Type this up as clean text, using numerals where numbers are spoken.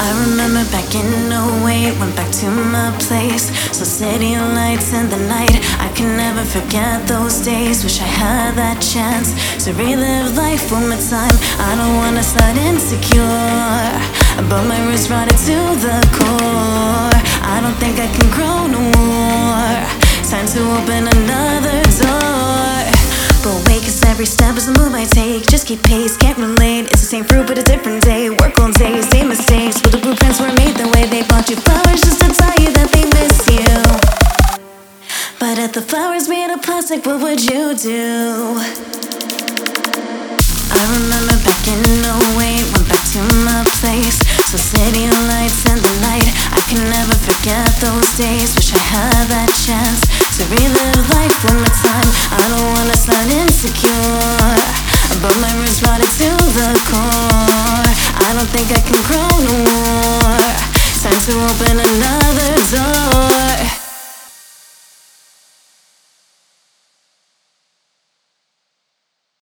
I remember back in '08, went back to my place. So city lights in the night, I can never forget those days. Wish I had that chance to relive life one more time. I don't wanna start insecure, but my roots rotted to the core. I don't think I can grow no more. Time to open another door. But wait, cause every step is a move I take. Just keep pace, can't relate. It's the same fruit but a different day. Work all day, same mistakes. But the blueprints were made the way they bought you flowers just to tell you that they miss you. But if the flowers made of plastic, what would you do? I remember back in '08, went back to my place. So city lights in the night, I can never forget those days. Wish I had that chance to relive life one more time. I don't wanna start insecure, but my roots rotted to the core. I don't think I can grow no more. Time to open another